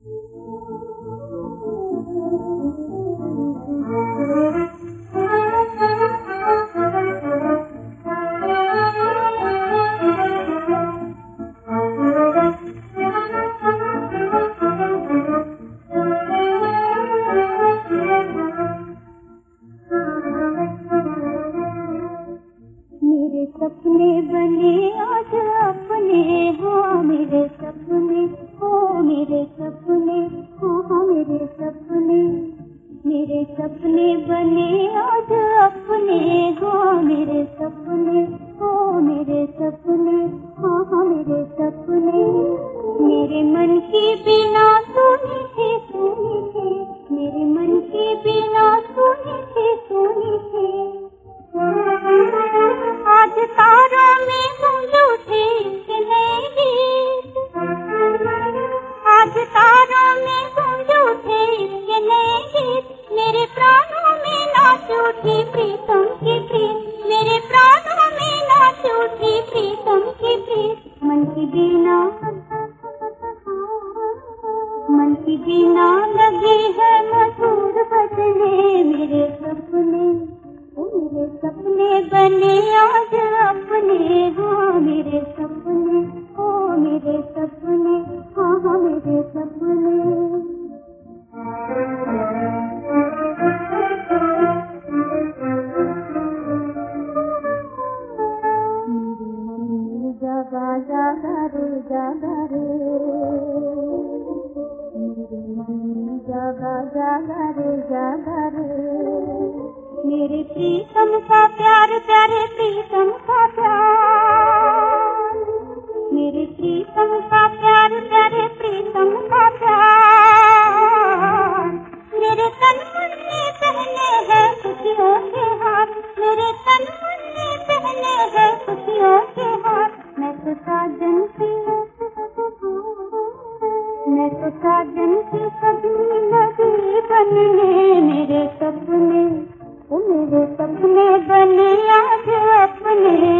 सपने बने आज अपने, हाँ मेरे सपने, हो मेरे सपने, हाँ मेरे सपने, मेरे सपने बने आज अपने, हाँ मेरे सपने, हो मेरे सपने, हाँ मेरे सपने, मेरे मन की बिना सुनी थी, मेरे मन की बिना सुनी थी, आज तारों में गूंज उठे इसके नए गीत, आज तारों में गूंज उठे इसके नए गीत, मेरे प्राणों में नाच उठी प्रीतम की प्रीत, मेरे प्राणों में नाच उठी प्रीतम की प्रीत, मन की बीना लगी है मधुर बजने, मेरे सपने बने आज अपने, हाँ मेरे सपने, हो मेरे सपने, हाँ मेरे सपने, जागा जागा रे जागा रे, मेरे मन जागा जागा रे जागा रे, मेरे प्रीतम का प्यार, प्यारे प्रीतम का प्यार, मेरे प्रीतम का प्यार, प्यारे प्रीतम का प्यार, मेरे तन मन में पहने हैं खुशियों के हाथ, मेरे तन मन में पहने हैं खुशियों के हाथ, मैं तो साजन की कभी नदी बनने, मेरे सपने बने आज अपने।